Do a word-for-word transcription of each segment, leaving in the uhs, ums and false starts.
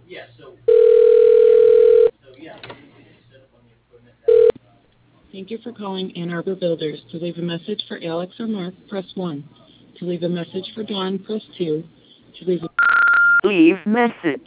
Thank you for calling Ann Arbor Builders. To leave a message for Alex or Mark, press one. To leave a message for Dawn, press two. To leave a Leave message.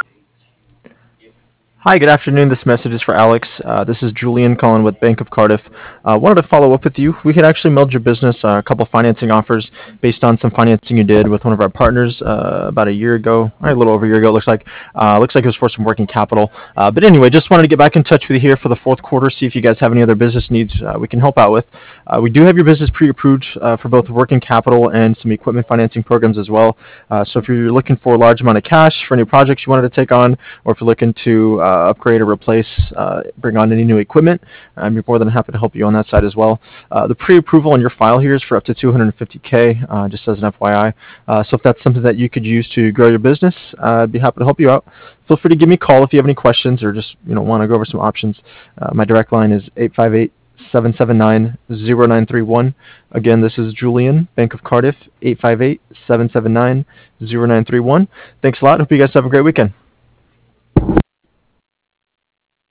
Hi, good afternoon. This message is for Alex. Uh, this is Julian calling with Bank of Cardiff. Uh, wanted to follow up with you. We could actually meld your business uh, a couple financing offers based on some financing you did with one of our partners uh, about a year ago, or a little over a year ago. It looks like uh, looks like it was for some working capital. Uh, but anyway, just wanted to get back in touch with you here for the fourth quarter. See if you guys have any other business needs uh, we can help out with. Uh, we do have your business pre-approved uh, for both working capital and some equipment financing programs as well. Uh, so if you're looking for a large amount of cash for any projects you wanted to take on, or if you're looking to uh, upgrade or replace, uh, bring on any new equipment, I'm more than happy to help you on that side as well. Uh, the pre-approval on your file here is for up to two hundred fifty K, uh, just as an F Y I. Uh, so if that's something that you could use to grow your business, uh, I'd be happy to help you out. Feel free to give me a call if you have any questions or just you know want to go over some options. Uh, my direct line is eight five eight, seven seven nine, zero nine three one. Again, this is Julian, Bank of Cardiff, eight five eight, seven seven nine, zero nine three one. Thanks a lot. Hope you guys have a great weekend.